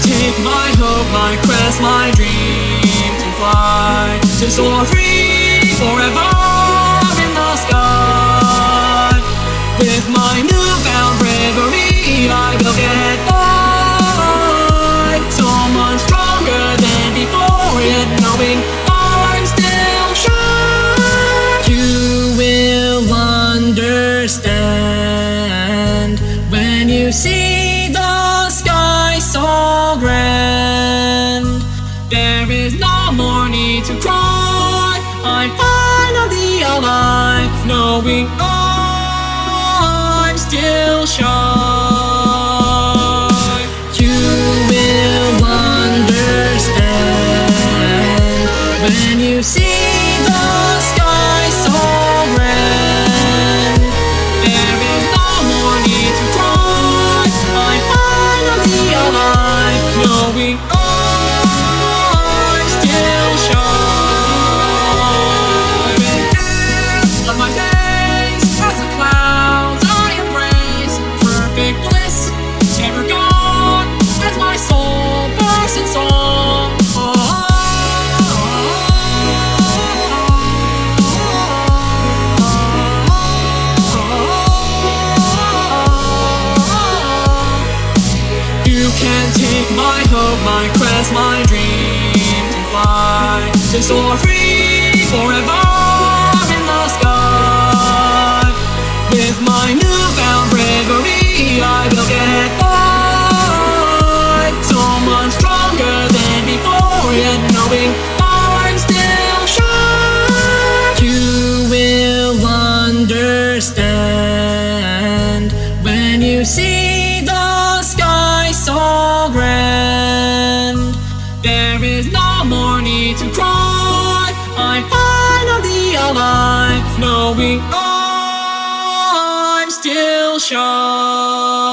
take my hope, my quest, my dream to fly, to soar free forever in the sky. With my newfound bravery, I will get by, so much stronger than before, yet knowing I'm still sure you will understand when you see the sky so grand. There is no more need to cry, I'm finally alive, knowing I'm still shy. You will understand when you see the sky so grand. There is no more need to cry, I'm finally alive, knowing I'm still shy. On my face as the clouds I embrace, perfect bliss, never gone, as my soul bursts in song. You can take my hope, my quest, my dream to fly, to soar free forever in the sky. With my newfound bravery, I will get by, so much stronger than before, yet knowing I'm still sure you will understand when you see the sky so grand. There is no more need to cry, I'm finally alive, knowing I'm still shy.